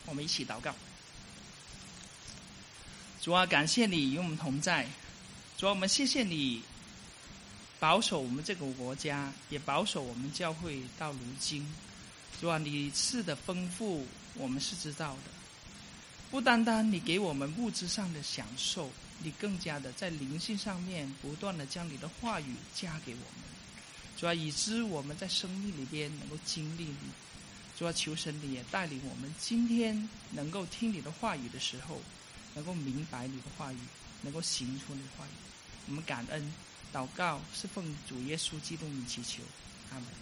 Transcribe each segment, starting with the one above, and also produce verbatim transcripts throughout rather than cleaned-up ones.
我们一起祷告。主啊，感谢你与我们同在。主啊，我们谢谢你保守我们这个国家，也保守我们教会到如今。主啊，你赐的丰富我们是知道的，不单单你给我们物质上的享受，你更加的在灵性上面不断的将你的话语加给我们。主啊，以致我们在生命里边能够经历你。主啊，求神你也带领我们今天能够听你的话语的时候，能够明白你的话语，能够行出你的话语。我们感恩祷告是奉主耶稣基督名祈求，阿们。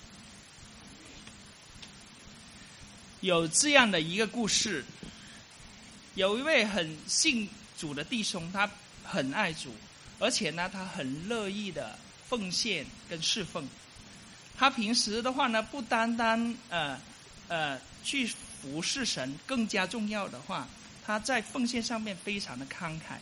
有这样的一个故事，有一位很信主的弟兄，他很爱主，而且呢他很乐意的奉献跟侍奉。他平时的话呢，不单单呃呃去服侍神，更加重要的话，他在奉献上面非常的慷慨。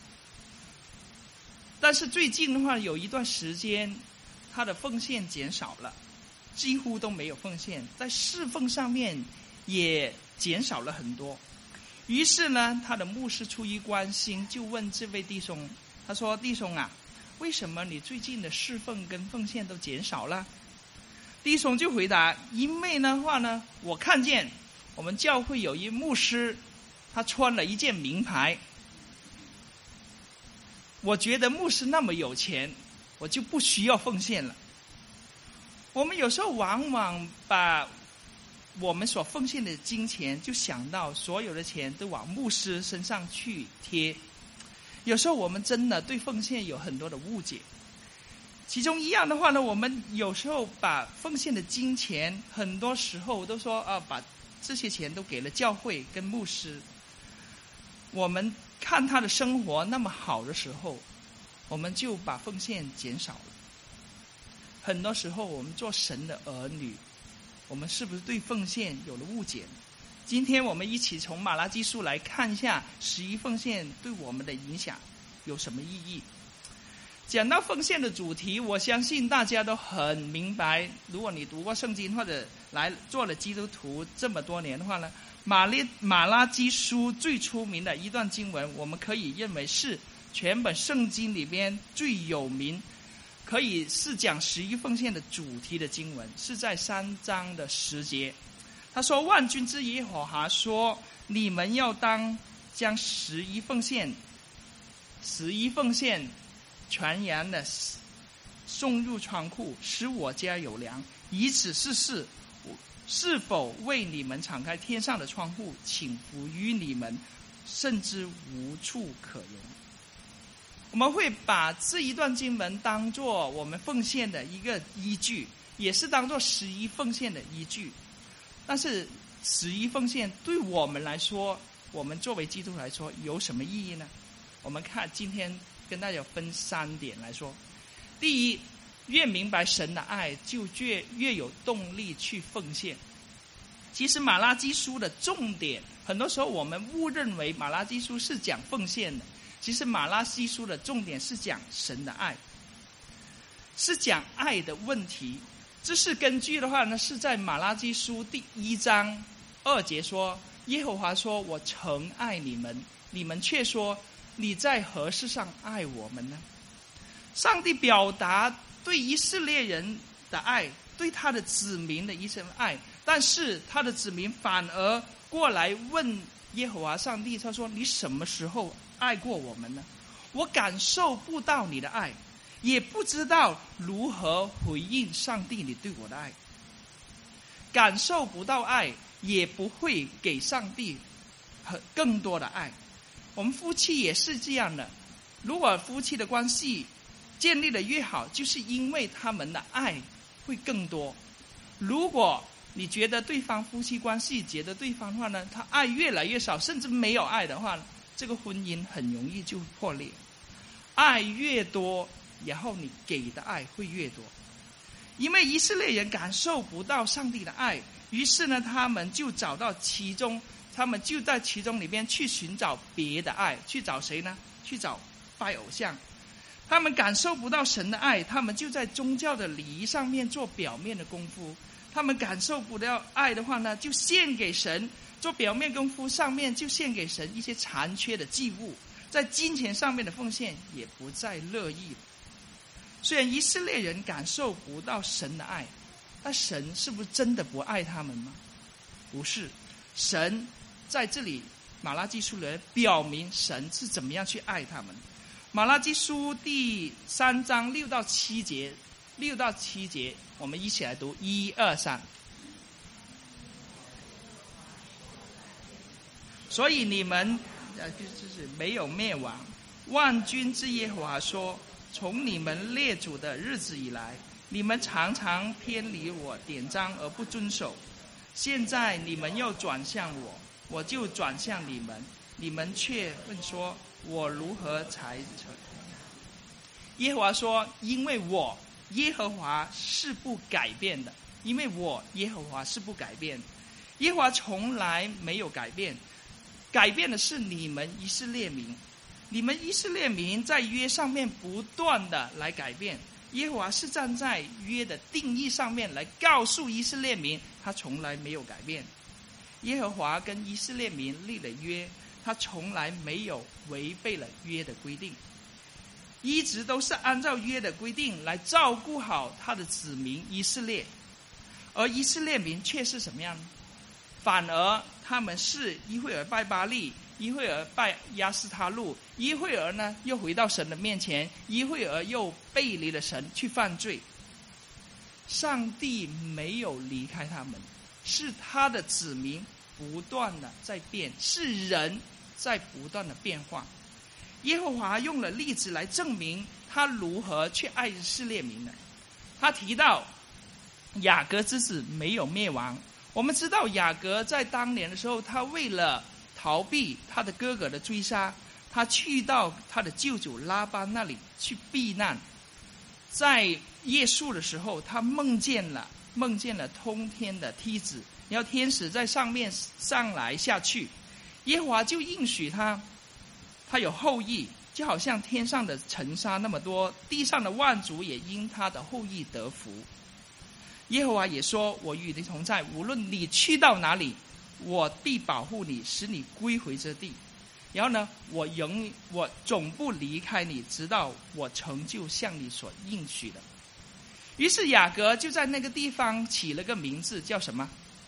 但是最近的话，有一段时间他的奉献减少了，几乎都没有奉献，在侍奉上面也减少了很多。于是呢，他的牧师出于关心，就问这位弟兄，他说：弟兄啊，为什么你最近的侍奉跟奉献都减少了？弟兄就回答：因为的话呢，我看见我们教会有一牧师，他穿了一件名牌，我觉得牧师那么有钱，我就不需要奉献了。我们有时候往往把我们所奉献的金钱，就想到所有的钱都往牧师身上去贴。有时候我们真的对奉献有很多的误解。其中一样的话呢，我们有时候把奉献的金钱，很多时候都说啊，把这些钱都给了教会跟牧师。我们看他的生活那么好的时候，我们就把奉献减少了。很多时候我们做神的儿女，我们是不是对奉献有了误解？今天我们一起从马拉基书来看一下十一奉献对我们的影响有什么意义。讲到奉献的主题，我相信大家都很明白。如果你读过圣经或者来做了基督徒这么多年的话呢，马利马拉基书最出名的一段经文，我们可以认为是全本圣经里边最有名，可以是讲十一奉献的主题的经文，是在三章的十节。他说：万军之耶和华说，你们要当将十一奉献十一奉献全然的送入仓库，使我家有粮，以此试试是否为你们敞开天上的窗户，请福于你们，甚至无处可容。我们会把这一段经文当作我们奉献的一个依据，也是当作十一奉献的依据。但是十一奉献对我们来说，我们作为基督徒来说有什么意义呢？我们看今天跟大家分三点来说。第一，越明白神的爱，就越越有动力去奉献。其实马拉基书的重点，很多时候我们误认为马拉基书是讲奉献的，其实马拉基书的重点是讲神的爱，是讲爱的问题。这是根据的话呢，是在马拉基书第一章二节说，耶和华说，我诚爱你们，你们却说，你在何事上爱我们呢？上帝表达对以色列人的爱，对他的子民的一生爱，但是他的子民反而过来问耶和华上帝，他说，你什么时候爱过我们呢？我感受不到你的爱，也不知道如何回应上帝你对我的爱。感受不到爱，也不会给上帝更多的爱。我们夫妻也是这样的，如果夫妻的关系建立的越好，就是因为他们的爱会更多。如果你觉得对方夫妻关系，觉得对方的话呢，他爱越来越少，甚至没有爱的话，这个婚姻很容易就破裂。爱越多，然后你给的爱会越多。因为以色列人感受不到上帝的爱，于是呢，他们就找到其中，他们就在其中里边去寻找别的爱，去找谁呢？去找拜偶像。他们感受不到神的爱，他们就在宗教的礼仪上面做表面的功夫。他们感受不到爱的话呢，就献给神， 做表面功夫上面就献给神一些残缺的祭物，在金钱上面的奉献也不再乐意了。虽然以色列人感受不到神的爱，但神是不是真的不爱他们吗？不是，神在这里马拉基书里表明神是怎么样去爱他们。马拉基书第三章六到七节，六到七节，我们一起来读，一二三。所以你们呃就是没有灭亡。万军之耶和华说：从你们列祖的日子以来，你们常常偏离我典章而不遵守。现在你们又转向我，我就转向你们，你们却问说：我如何才成？耶和华说：因为我耶和华是不改变的，因为我耶和华是不改变的。耶和华从来没有改变，改变的是你们以色列民。你们以色列民在约上面不断的来改变，耶和华是站在约的定义上面来告诉以色列民，他从来没有改变。耶和华跟以色列民立了约，他从来没有违背了约的规定，一直都是按照约的规定来照顾好他的子民以色列。而以色列民却是什么样呢？反而他们是一会儿拜巴力，一会儿拜亚斯他路，一会儿呢又回到神的面前，一会儿又背离了神去犯罪。上帝没有离开他们，是他的子民不断的在变，是人在不断的变化。耶和华用了例子来证明他如何去爱以色列民的。他提到雅各之子没有灭亡。我们知道雅各在当年的时候，他为了逃避他的哥哥的追杀，他去到他的舅舅拉班那里去避难。在夜宿的时候，他梦见了梦见了通天的梯子，然后天使在上面上来下去，耶和华就应许他，他有后裔，就好像天上的尘沙那么多，地上的万族也因他的后裔得福。耶和华也说：我与你同在，无论你去到哪里，我必保护你，使你归回这地。然后呢，我永我总不离开你，直到我成就向你所应许的。于是雅各就在那个地方起了个名字，叫什么？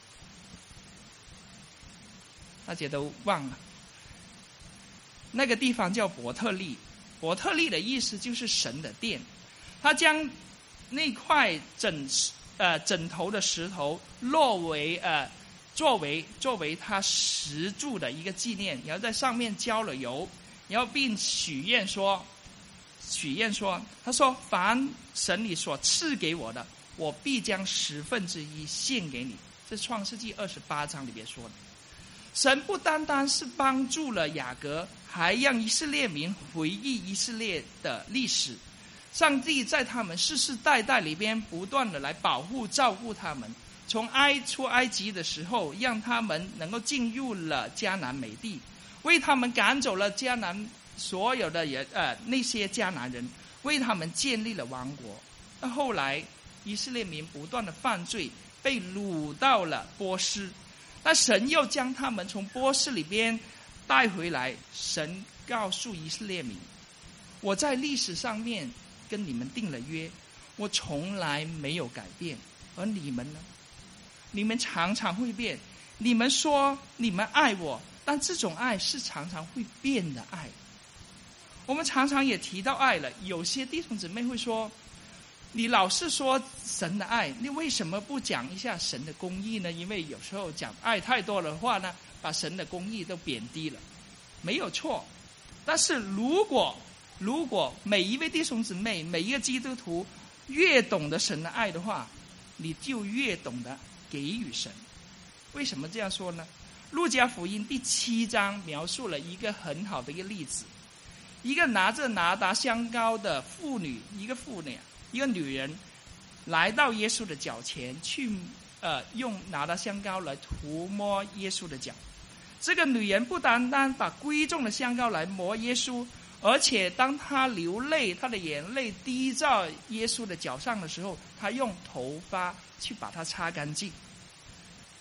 大家都忘了。那个地方叫伯特利。伯特利的意思就是神的殿。他将那块枕呃枕头的石头落为呃作为作为他石柱的一个纪念，然后在上面浇了油，然后并许愿说许愿说他说：凡神你所赐给我的，我必将十分之一献给你。这创世纪二十八章里面说的。神不单单是帮助了雅各，还让以色列民回忆以色列的历史。上帝在他们世世代代里边不断的来保护照顾他们，从埃出埃及的时候，让他们能够进入了迦南美地，为他们赶走了迦南所有的人呃那些迦南人，为他们建立了王国。那后来以色列民不断的犯罪，被掳到了波斯，那神又将他们从波斯里边带回来。神告诉以色列民：我在历史上面跟你们定了约，我从来没有改变。而你们呢？你们常常会变。你们说你们爱我，但这种爱是常常会变的爱。我们常常也提到爱了，有些弟兄姊妹会说：你老是说神的爱，你为什么不讲一下神的公义呢？因为有时候讲爱太多的话呢，把神的公义都贬低了。没有错，但是如果如果每一位弟兄姊妹，每一个基督徒越懂得神的爱的话，你就越懂得给予神。为什么这样说呢？路加福音第七章描述了一个很好的一个例子。一个拿着拿达香膏的妇女，一个妇女，一个女人来到耶稣的脚前，去呃用拿达香膏来涂抹耶稣的脚。这个女人不单单把贵重的香膏来抹耶稣，而且当她流泪，她的眼泪滴在耶稣的脚上的时候，她用头发去把它擦干净。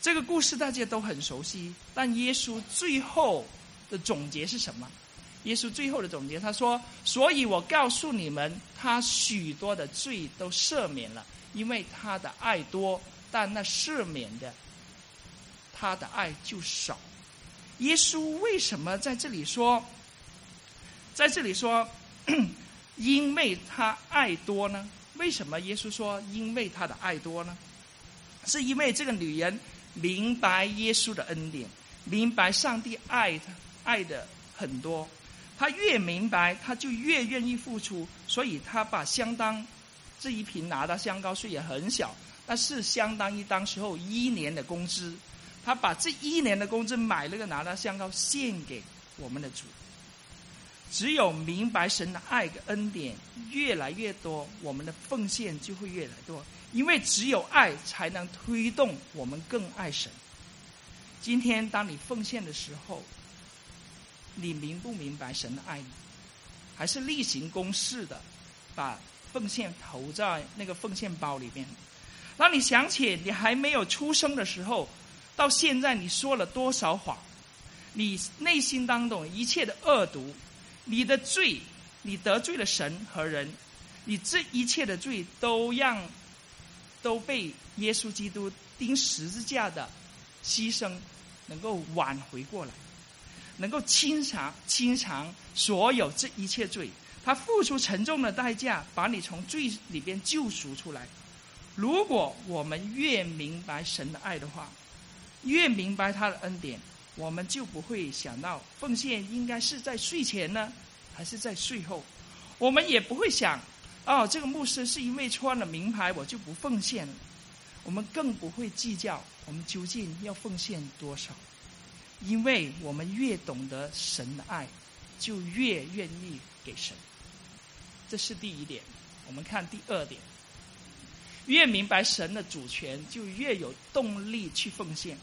这个故事大家都很熟悉，但耶稣最后的总结是什么？耶稣最后的总结，他说：所以我告诉你们，他许多的罪都赦免了，因为他的爱多，但那赦免的，他的爱就少。耶稣为什么在这里说，在这里说因为他爱多呢？为什么耶稣说因为他的爱多呢？是因为这个女人明白耶稣的恩典，明白上帝爱她爱的很多，她越明白，她就越愿意付出，所以她把相当这一瓶拿到香膏，虽然很小，但是相当于当时候一年的工资。她把这一年的工资买了个拿到香膏，献给我们的主。只有明白神的爱跟恩典越来越多，我们的奉献就会越来越多，因为只有爱才能推动我们更爱神。今天当你奉献的时候，你明不明白神的爱你？还是例行公事的把奉献投在那个奉献包里面？当你想起你还没有出生的时候，到现在你说了多少谎，你内心当中一切的恶毒，你的罪，你得罪了神和人，你这一切的罪都让都被耶稣基督钉十字架的牺牲能够挽回过来，能够清偿清偿所有这一切罪。他付出沉重的代价，把你从罪里边救赎出来。如果我们越明白神的爱的话，越明白他的恩典，我们就不会想到奉献应该是在税前呢，还是在税后。我们也不会想，哦，这个牧师是因为穿了名牌我就不奉献了。我们更不会计较我们究竟要奉献多少，因为我们越懂得神的爱，就越愿意给神。这是第一点。我们看第二点，越明白神的主权，就越有动力去奉献。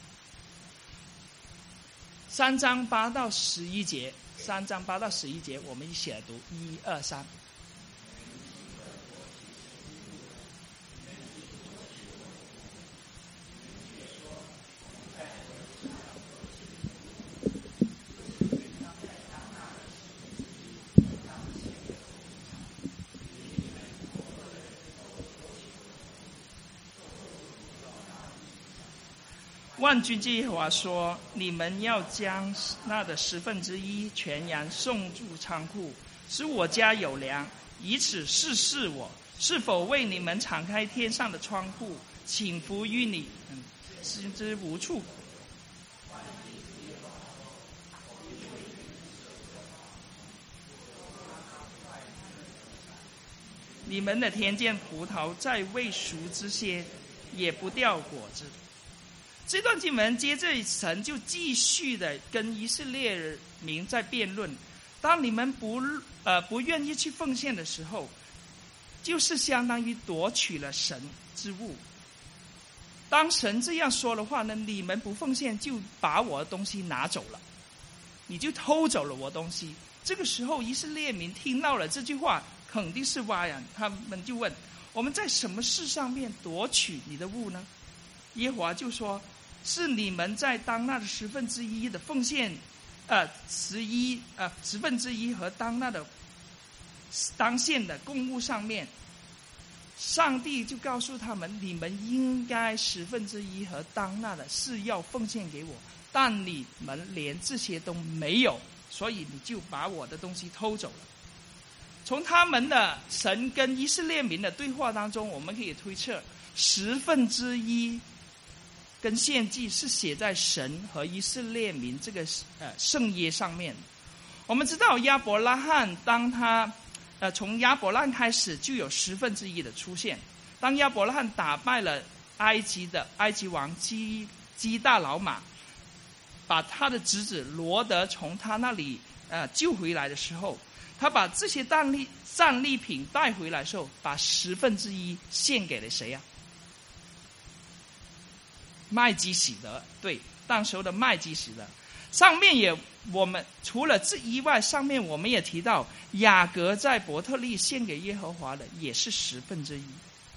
三章八到十一节，三章八到十一节，我们一起来读，一二三。万军之耶和华说：你们要将那的十分之一全然送入仓库，使我家有粮，以此试试我是否为你们敞开天上的窗户，倾福于你们，使之无处。你们的田间葡萄在未熟之些，也不掉果子。这段经文接着神就继续的跟以色列民在辩论，当你们不呃不愿意去奉献的时候，就是相当于夺取了神之物。当神这样说的话呢，你们不奉献就把我的东西拿走了，你就偷走了我的东西。这个时候以色列民听到了这句话，肯定是挖然，他们就问：我们在什么事上面夺取你的物呢？耶和华就说：是你们在当纳的十分之一的奉献，呃，十一呃十分之一和当纳的当献的供物上面，上帝就告诉他们，你们应该十分之一和当纳的是要奉献给我，但你们连这些都没有，所以你就把我的东西偷走了。从他们的神跟以色列民的对话当中，我们可以推测十分之一跟献祭是写在神和以色列民这个呃圣约上面。我们知道亚伯拉罕，当他呃从亚伯拉罕开始就有十分之一的出现。当亚伯拉罕打败了埃及的埃及王基基大老马，把他的侄子罗德从他那里呃救回来的时候，他把这些战利战利品带回来的时候，把十分之一献给了谁呀、啊？麦基洗德，对，当时候的麦基洗德。上面也我们除了这以外，上面我们也提到雅各在伯特利献给耶和华的也是十分之一。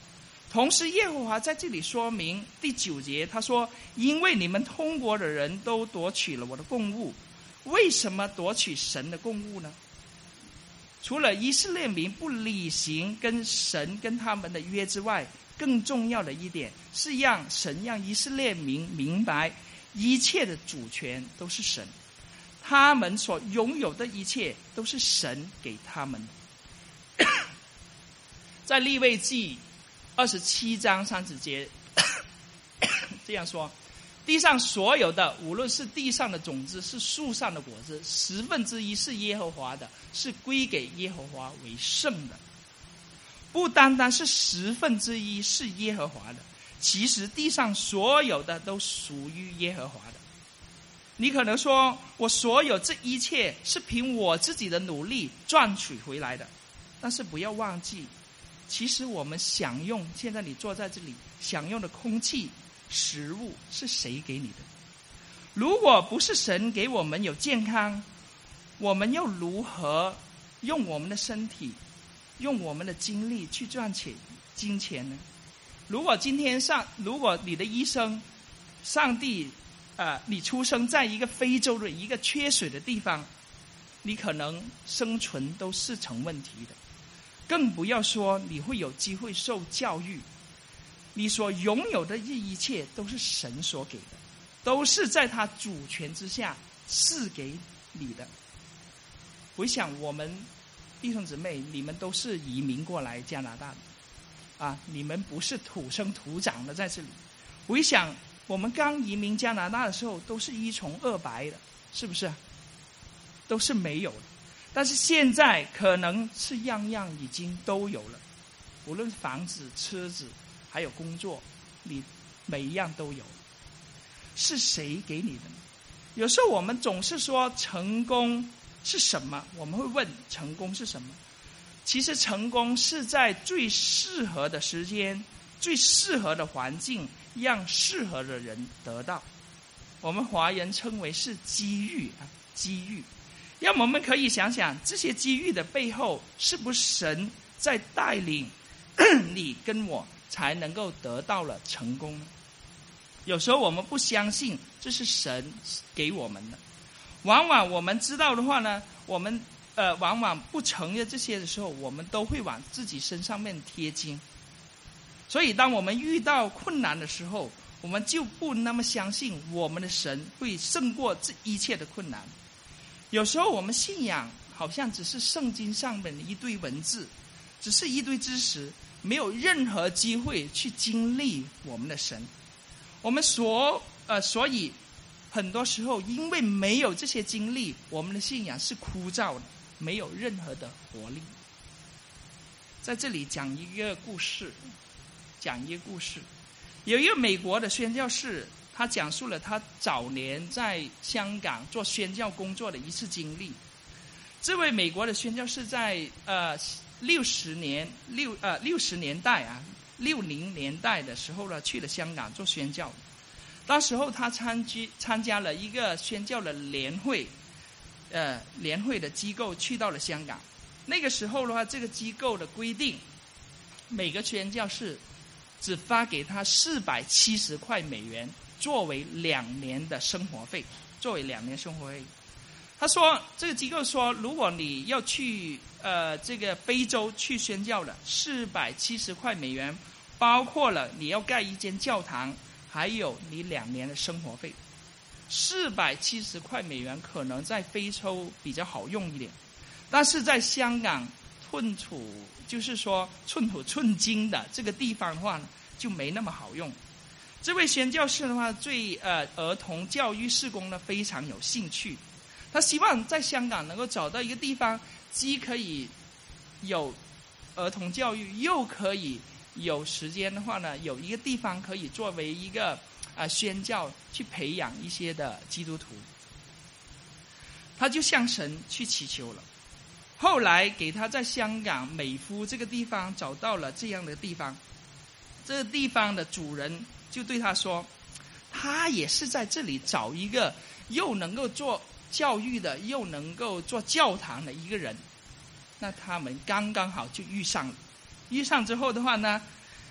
同时耶和华在这里说明第九节，他说，因为你们通国的人都夺取了我的供物。为什么夺取神的供物呢？除了以色列民不履行跟神跟他们的约之外，更重要的一点是让神让以色列民明白，一切的主权都是神，他们所拥有的一切都是神给他们的。在利未记二十七章三十节这样说，地上所有的，无论是地上的种子，是树上的果子，十分之一是耶和华的，是归给耶和华为圣的。不单单是十分之一是耶和华的，其实地上所有的都属于耶和华的。你可能说，我所有这一切是凭我自己的努力赚取回来的，但是不要忘记，其实我们享用，现在你坐在这里享用的空气食物是谁给你的？如果不是神给我们有健康，我们又如何用我们的身体用我们的精力去赚钱金钱呢？如果今天上如果你的医生上帝呃，你出生在一个非洲的一个缺水的地方，你可能生存都是成问题的，更不要说你会有机会受教育。你所拥有的一切都是神所给的，都是在他主权之下赐给你的。回想我们弟兄姊妹，你们都是移民过来加拿大的啊，你们不是土生土长的在这里。回想我们刚移民加拿大的时候，都是一穷二白的，是不是？都是没有的。但是现在可能是样样已经都有了，无论房子、车子还有工作，你每一样都有。是谁给你的呢？有时候我们总是说成功是什么，我们会问成功是什么。其实成功是在最适合的时间、最适合的环境，让适合的人得到。我们华人称为是机遇啊，机遇。让我们可以想想，这些机遇的背后，是不是神在带领你跟我，才能够得到了成功呢？有时候我们不相信这是神给我们的，往往我们知道的话呢，我们呃往往不承认这些的时候，我们都会往自己身上面贴金。所以当我们遇到困难的时候，我们就不那么相信我们的神会胜过这一切的困难。有时候我们信仰好像只是圣经上面的一堆文字，只是一堆知识，没有任何机会去经历我们的神。我们所呃，所以很多时候因为没有这些经历，我们的信仰是枯燥的，没有任何的活力。在这里讲一个故事，讲一个故事。有一个美国的宣教士，他讲述了他早年在香港做宣教工作的一次经历。这位美国的宣教士在呃六十年六呃六十年代啊六零年代的时候呢，去了香港做宣教。当时候他参加参加了一个宣教的联会，呃联会的机构去到了香港。那个时候的话，这个机构的规定，每个宣教士只发给他四百七十块美元，作为两年的生活费，作为两年生活费。他说，这个机构说，如果你要去呃这个非洲去宣教的，四百七十块美元，包括了你要盖一间教堂，还有你两年的生活费。四百七十块美元可能在非洲比较好用一点，但是在香港寸土就是说寸土寸金的这个地方的话呢，就没那么好用。这位宣教士的话，对呃儿童教育事工呢非常有兴趣。他希望在香港能够找到一个地方，既可以有儿童教育，又可以有时间的话呢，有一个地方可以作为一个啊、呃、宣教，去培养一些的基督徒。他就向神去祈求了。后来给他在香港美孚这个地方找到了这样的地方。这个地方的主人就对他说，他也是在这里找一个又能够做教育的，又能够做教堂的一个人。那他们刚刚好就遇上了。遇上之后的话呢，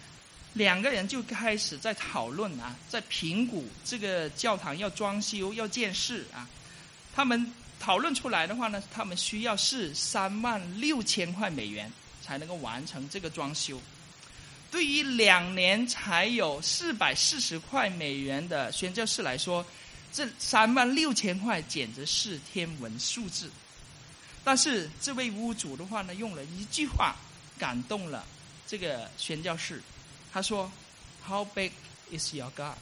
两个人就开始在讨论啊，在评估这个教堂要装修要建设啊。他们讨论出来的话呢，他们需要是三万六千块美元才能够完成这个装修。对于两年才有四百四十块美元的宣教士来说，这三万六千块简直是天文数字。但是这位屋主的话呢，用了一句话感动了这个宣教士。他说 How big is your God?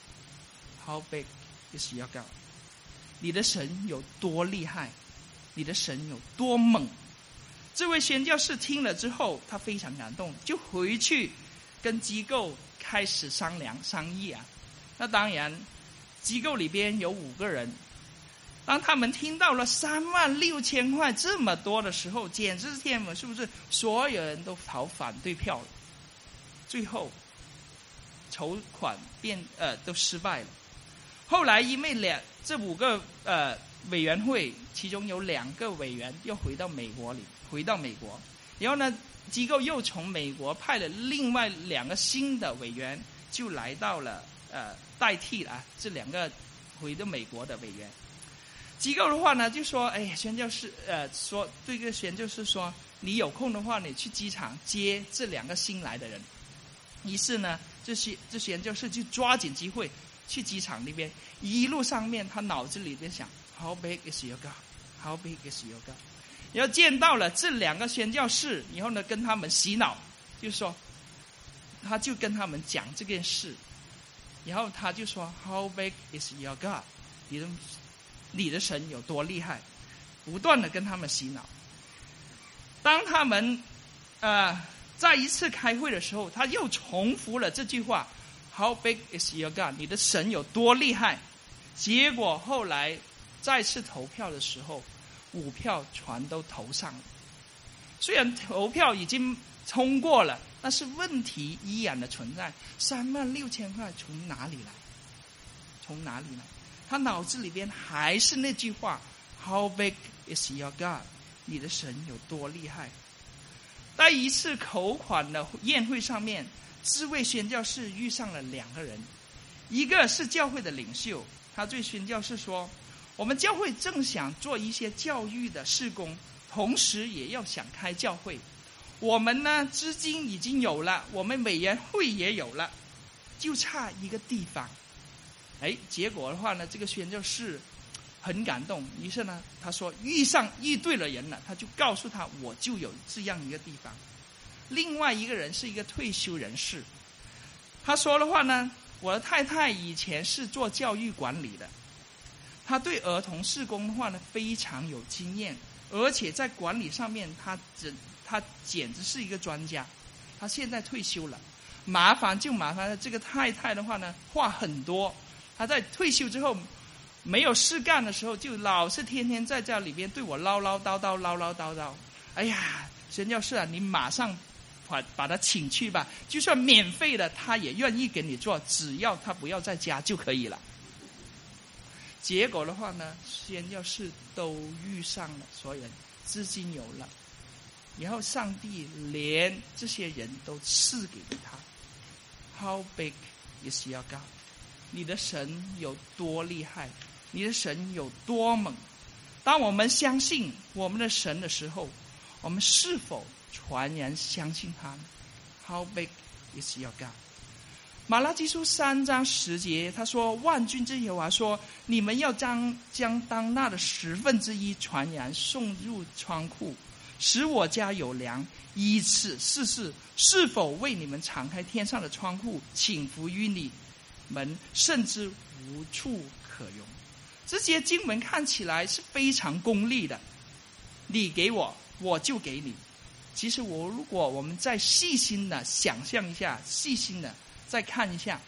How big is your God? 你的神有多厉害？你的神有多猛？这位宣教士听了之后，他非常感动，就回去跟机构开始商量商议啊。那当然机构里边有五个人，当他们听到了三万六千块这么多的时候，简直是天文，是不是？所有人都投反对票了。最后筹款变呃都失败了。后来因为两这五个呃委员会，其中有两个委员又回到美国里，回到美国，然后呢，机构又从美国派了另外两个新的委员，就来到了呃代替了、啊、这两个回到美国的委员。机构的话呢，就说，哎，宣教士呃说对这个宣教士说，你有空的话，你去机场接这两个新来的人。于是呢，这些这些人就是就抓紧机会去机场那边，一路上面他脑子里边想 How big is your God? How big is your God? 然后见到了这两个宣教士以后呢，跟他们洗脑，就说他就跟他们讲这件事，然后他就说 How big is your God? 你的你的神有多厉害？不断的跟他们洗脑。当他们呃在一次开会的时候，他又重复了这句话 How big is your God? 你的神有多厉害？结果后来再次投票的时候，五票全都投上了。虽然投票已经通过了，但是问题依然的存在。三万六千块从哪里来？从哪里来？他脑子里边还是那句话 How big is your God? 你的神有多厉害？在一次口款的宴会上面，这位宣教士遇上了两个人，一个是教会的领袖，他对宣教士说，我们教会正想做一些教育的事工，同时也要想开教会。我们呢资金已经有了，我们委员会也有了，就差一个地方。哎，结果的话呢，这个宣教士很感动，于是呢，他说遇上遇对了人了，他就告诉他，我就有这样一个地方。另外一个人是一个退休人士，他说的话呢，我的太太以前是做教育管理的，他对儿童事工的话呢非常有经验，而且在管理上面他只他简直是一个专家。他现在退休了，麻烦就麻烦了这个太太的话呢话很多，他在退休之后没有事干的时候，就老是天天在家里边对我唠唠叨叨唠唠叨叨。哎呀，宣教士啊，你马上把把他请去吧，就算免费的他也愿意给你做，只要他不要在家就可以了。结果的话呢，宣教士都遇上了，所有人资金有了，然后上帝连这些人都赐给了他。How big is your God? 你的神有多厉害？你的神有多猛？当我们相信我们的神的时候，我们是否全然相信他呢？ How big is your God? 马拉基书三章十节，他说，万军之耶和华说，你们要将将当纳的十分之一全然送入仓库，使我家有粮，以此试试是否为你们敞开天上的窗户，倾福于你们，甚至无处可容。这些经文看起来是非常功利的，你给我我就给你。其实我如果我们再细心的想象一下，细心的再看一下，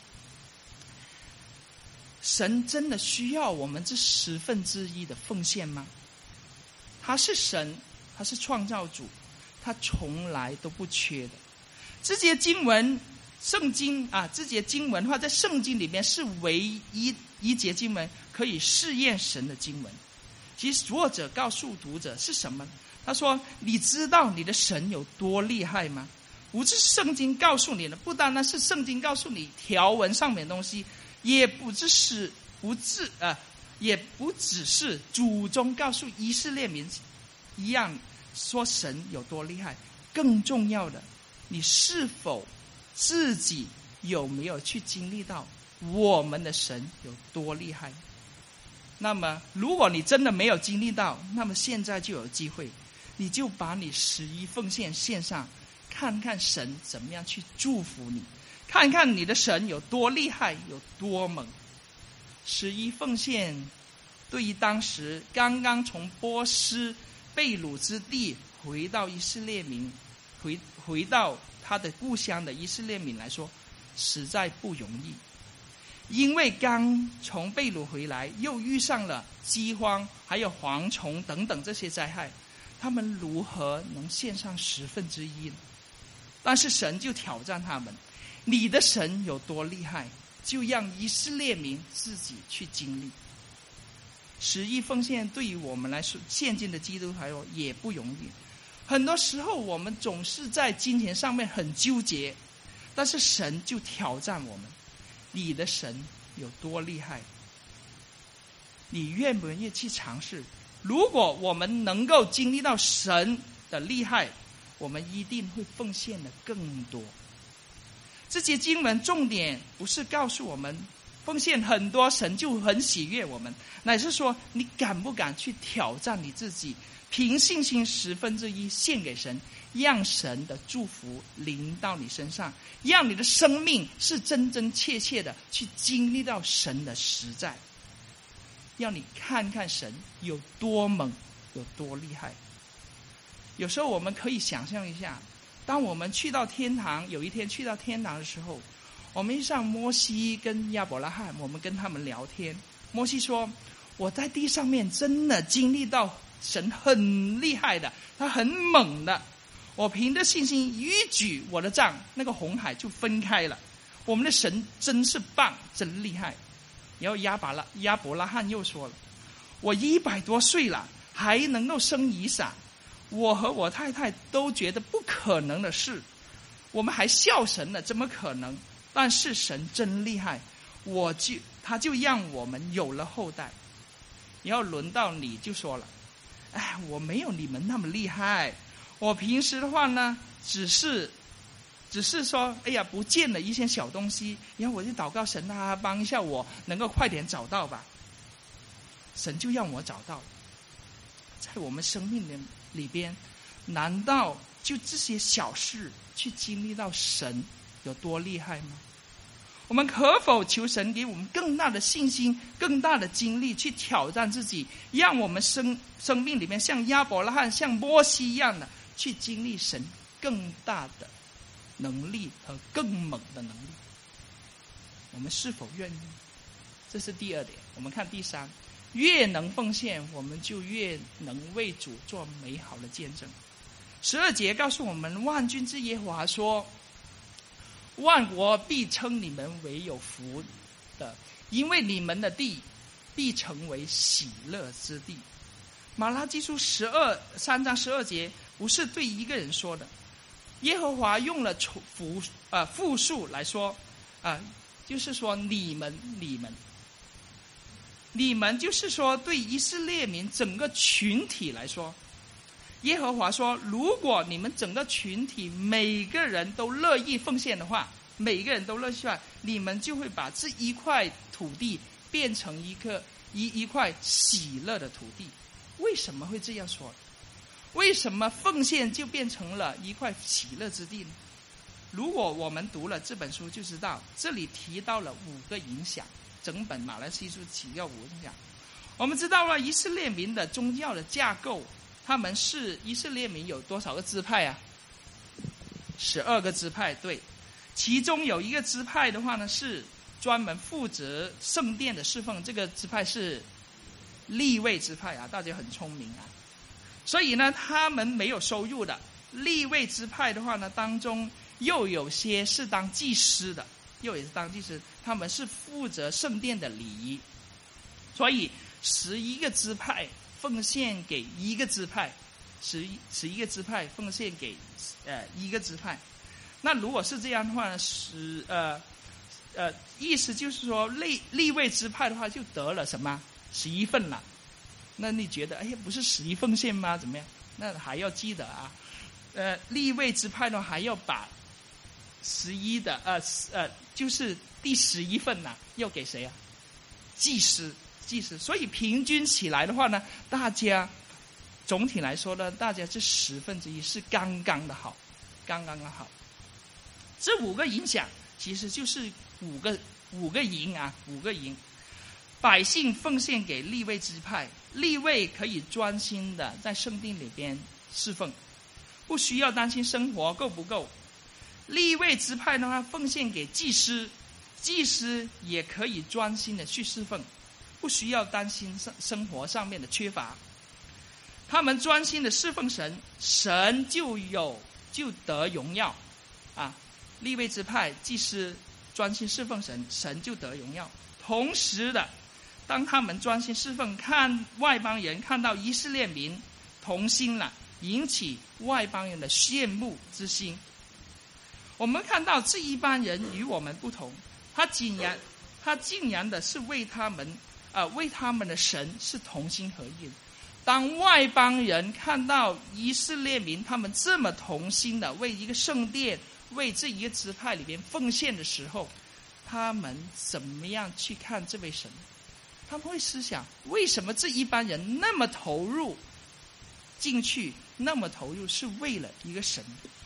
神真的需要我们这十分之一的奉献吗？他是神，他是创造主，他从来都不缺的。这些经文圣经啊，这节经文的话，在圣经里面是唯一一节经文可以试验神的经文。其实作者告诉读者是什么？他说，你知道你的神有多厉害吗？ 不是圣经告诉你的，不单单是圣经告诉你条文上面的东西，也不只是不只呃，也不只是祖宗告诉以色列民一样说神有多厉害。更重要的，你是否自己有没有去经历到我们的神有多厉害？那么如果你真的没有经历到，那么现在就有机会，你就把你十一奉献献上，看看神怎么样去祝福你，看看你的神有多厉害，有多猛。十一奉献对于当时刚刚从波斯被掳之地回到以色列民回回到他的故乡的以色列民来说实在不容易，因为刚从被掳回来，又遇上了饥荒还有蝗虫等等这些灾害，他们如何能献上十分之一呢？但是神就挑战他们，你的神有多厉害，就让以色列民自己去经历。十一奉献对于我们来说，现今的基督徒来说也不容易。很多时候我们总是在金钱上面很纠结，但是神就挑战我们，你的神有多厉害，你愿不愿意去尝试？如果我们能够经历到神的厉害，我们一定会奉献的更多。这些经文重点不是告诉我们奉献很多神就很喜悦我们，乃是说你敢不敢去挑战你自己，凭信心十分之一献给神，让神的祝福临到你身上，让你的生命是真真切切的去经历到神的实在，让你看看神有多猛，有多厉害。有时候我们可以想象一下，当我们去到天堂，有一天去到天堂的时候，我们遇上摩西跟亚伯拉罕，我们跟他们聊天。摩西说，我在地上面真的经历到神很厉害的，他很猛的，我凭着信心一举我的杖，那个红海就分开了。我们的神真是棒，真厉害。然后亚伯拉亚伯拉罕又说了，我一百多岁了还能够生以撒，我和我太太都觉得不可能的事，我们还笑神了，怎么可能？但是神真厉害，我就他就让我们有了后代。然后轮到你就说了，哎，我没有你们那么厉害，我平时的话呢，只是只是说，哎呀，不见了一些小东西，然后我就祷告神啊，帮一下我，能够快点找到吧。神就让我找到了。在我们生命的里边，难道就这些小事去经历到神有多厉害吗？我们可否求神给我们更大的信心，更大的精力去挑战自己，让我们生生命里面像亚伯拉罕像摩西一样的去经历神更大的能力和更猛的能力？我们是否愿意？这是第二点。我们看第三，越能奉献，我们就越能为主做美好的见证。十二节告诉我们，万军之耶和华说，万国必称你们为有福的，因为你们的地必成为喜乐之地。马拉基书十二三章十二节不是对一个人说的，耶和华用了复呃复数来说，啊、呃，就是说你们你们你们，就是说对以色列民整个群体来说。耶和华说，如果你们整个群体每个人都乐意奉献的话，每个人都乐意的话，你们就会把这一块土地变成一个一一块喜乐的土地。为什么会这样说？为什么奉献就变成了一块喜乐之地呢？如果我们读了这本书就知道，这里提到了五个影响，整本马来西亚书提到五个影响。我们知道了以色列民的宗教的架构，他们是以色列民有多少个支派啊？十二个支派，对。其中有一个支派的话呢，是专门负责圣殿的侍奉，这个支派是利未支派啊，大家很聪明啊。所以呢，他们没有收入的。利未支派的话呢，当中又有些是当祭司的，又也是当祭司，他们是负责圣殿的礼仪。所以十一个支派奉献给一个支派，十一十一个支派奉献给呃一个支派。 那如果是这样的话呢，十呃呃，意思就是说利利未支派的话就得了什么十一份了。那你觉得哎呀，不是十一奉献吗？怎么样？那还要记得啊，呃，利未支派呢还要把十一的呃呃，就是第十一份呐、啊，要给谁啊？祭司，祭司。所以平均起来的话呢，大家总体来说呢，大家这十分之一是刚刚的好，刚刚的好。这五个影响其实就是五个五个营啊，五个营。百姓奉献给利未支派，利未可以专心的在圣殿里边侍奉，不需要担心生活够不够。利未支派的话，奉献给祭司，祭司也可以专心的去侍奉，不需要担心生生活上面的缺乏。他们专心的侍奉神，神就有就得荣耀啊！利未支派祭司专心侍奉神，神就得荣耀。同时的，当他们专心侍奉，看外邦人看到以色列民同心了，引起外邦人的羡慕之心。我们看到这一班人与我们不同，他竟然他竟然的是为他们啊、呃，为他们的神是同心合意的。当外邦人看到以色列民他们这么同心的为一个圣殿、为这一个支派里边奉献的时候，他们怎么样去看这位神？他们会思想，为什么这一班人那么投入进去，那么投入是为了一个神？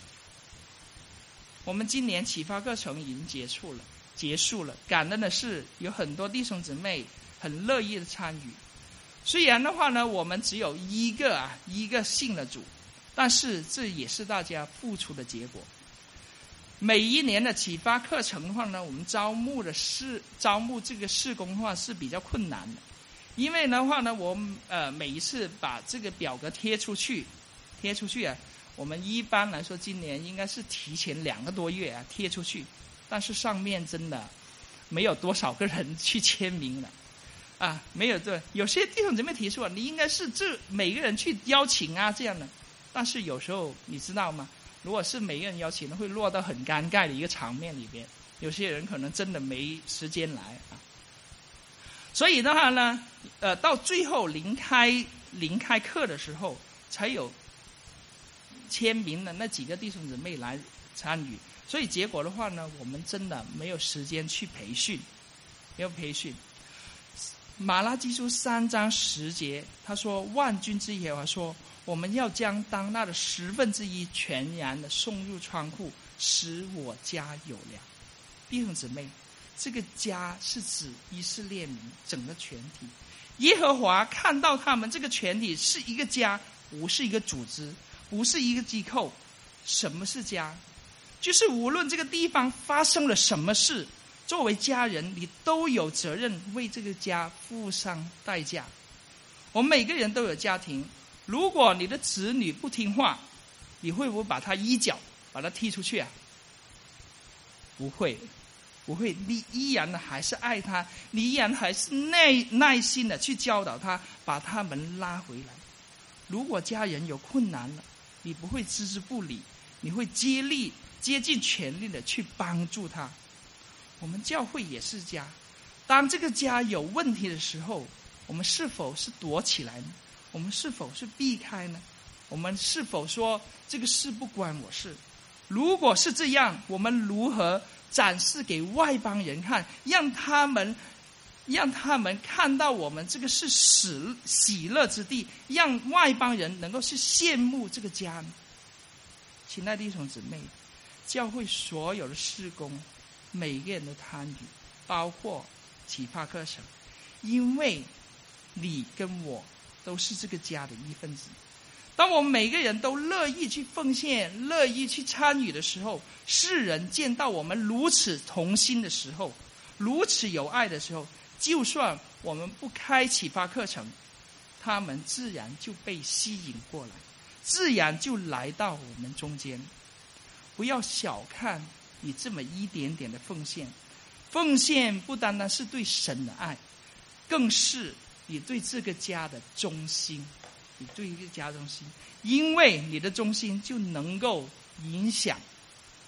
我们今年启发课程已经结束了，结束了。感恩的是，有很多弟兄姊妹很乐意的参与。虽然的话呢，我们只有一个啊，一个信了主，但是这也是大家付出的结果。每一年的启发课程的话呢，我们招募的事招募这个事工的话是比较困难的，因为的话呢，我们呃每一次把这个表格贴出去，贴出去啊，我们一般来说今年应该是提前两个多月啊贴出去，但是上面真的没有多少个人去签名了，啊，没有这有些弟兄姊妹提出啊，你应该是这每个人去邀请啊这样的，但是有时候你知道吗？如果是每个人邀请，会落到很尴尬的一个场面里边，有些人可能真的没时间来啊。所以的话呢，呃，到最后临开临开课的时候，才有签名的那几个弟兄姊妹来参与。所以结果的话呢，我们真的没有时间去培训，没有培训。马拉基书三章十节，他说：“万军之耶和华说。”我们要将当纳的十分之一全然的送入仓库，使我家有粮。弟兄姊妹，这个家是指以色列民整个全体。耶和华看到他们这个全体是一个家，不是一个组织，不是一个机构。什么是家？就是无论这个地方发生了什么事，作为家人，你都有责任为这个家付上代价。我们每个人都有家庭。如果你的子女不听话，你会不会把他一脚把他踢出去啊？不会，不会，你依然的还是爱他，你依然还是耐耐心的去教导他，把他们拉回来。如果家人有困难了，你不会置之不理，你会竭力竭尽全力的去帮助他。我们教会也是家，当这个家有问题的时候，我们是否是躲起来呢？我们是否是避开呢？我们是否说这个事不关我事？如果是这样，我们如何展示给外邦人看，让他们让他们看到我们这个是喜喜乐之地，让外邦人能够去羡慕这个家呢？亲爱的弟兄姊妹，教会所有的事工，每个人的参与，包括启发课程，因为你跟我都是这个家的一份子。当我们每个人都乐意去奉献，乐意去参与的时候，世人见到我们如此同心的时候，如此有爱的时候，就算我们不开启发课程，他们自然就被吸引过来，自然就来到我们中间。不要小看你这么一点点的奉献，奉献不单单是对神的爱，更是你对这个家的忠心，你对一个家忠心，因为你的忠心就能够影响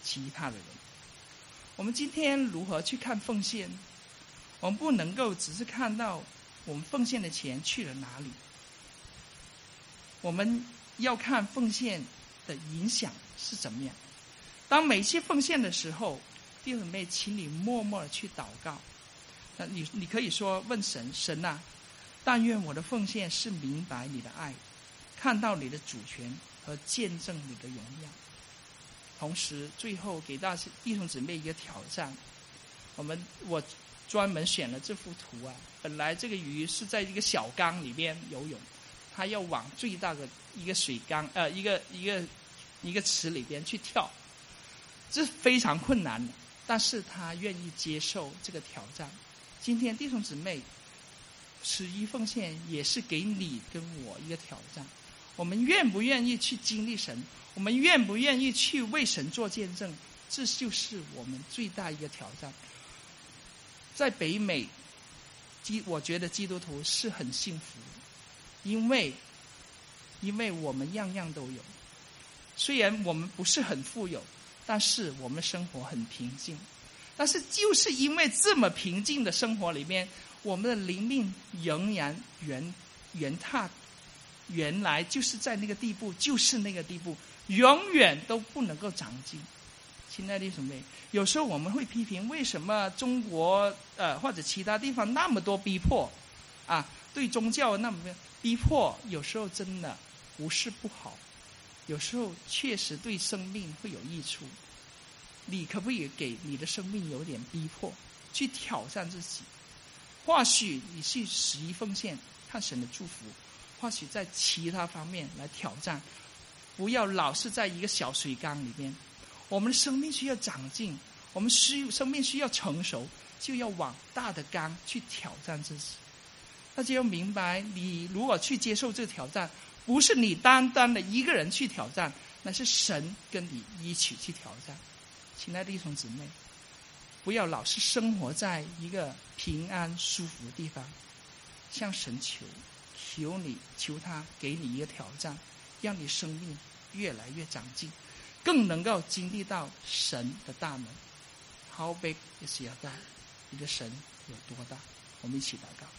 其他的人。我们今天如何去看奉献？我们不能够只是看到我们奉献的钱去了哪里，我们要看奉献的影响是怎么样。当每次奉献的时候，弟兄妹，请你默默的去祷告。那你你可以说问神，神啊，但愿我的奉献是明白你的爱，看到你的主权和见证你的荣耀。同时最后给大弟兄姊妹一个挑战，我们我专门选了这幅图啊。本来这个鱼是在一个小缸里面游泳，它要往最大的一个水缸呃一个一个一个池里边去跳，这是非常困难的，但是他愿意接受这个挑战。今天弟兄姊妹，十一奉献也是给你跟我一个挑战，我们愿不愿意去经历神？我们愿不愿意去为神做见证？这就是我们最大一个挑战。在北美，基我觉得基督徒是很幸福的，因为因为我们样样都有。虽然我们不是很富有，但是我们生活很平静。但是就是因为这么平静的生活里面，我们的灵命仍然原原踏原来就是在那个地步，就是那个地步，永远都不能够长进。亲爱的弟兄妹，有时候我们会批评为什么中国呃或者其他地方那么多逼迫啊，对宗教那么逼迫，有时候真的不是不好，有时候确实对生命会有益处。你可不可以给你的生命有点逼迫，去挑战自己？或许你去十一奉献，看神的祝福；或许在其他方面来挑战，不要老是在一个小水缸里面。我们的生命需要长进，我们需生命需要成熟，就要往大的缸去挑战自己。大家要明白，你如果去接受这个挑战，不是你单单的一个人去挑战，那是神跟你一起去挑战。亲爱的弟兄姊妹，不要老是生活在一个平安舒服的地方，向神求，求你求他给你一个挑战，让你生命越来越长进，更能够经历到神的大能。 How big is your God？ 你的神有多大？我们一起祷告。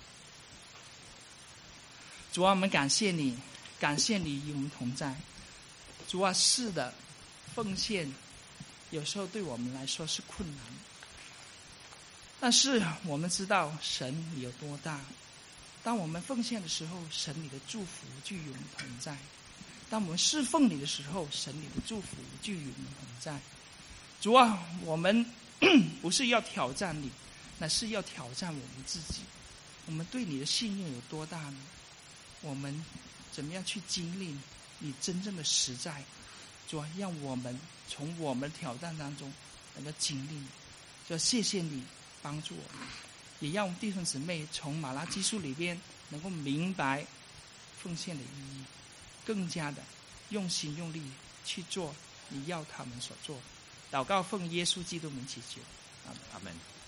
主啊，我们感谢你，感谢你与我们同在。主啊，是的，奉献有时候对我们来说是困难，但是我们知道神你有多大。当我们奉献的时候，神你的祝福就与我们同在；当我们侍奉你的时候，神你的祝福就与我们同在。主啊，我们不是要挑战你，乃是要挑战我们自己。我们对你的信任有多大呢？我们怎么样去经历你真正的实在？主啊，让我们从我们的挑战当中能够经历。主啊，谢谢你帮助我们，也让我们弟兄姊妹从马拉基书里边能够明白奉献的意义，更加的用心用力去做你要他们所做的。祷告奉耶稣基督名祈求，阿门。 阿门。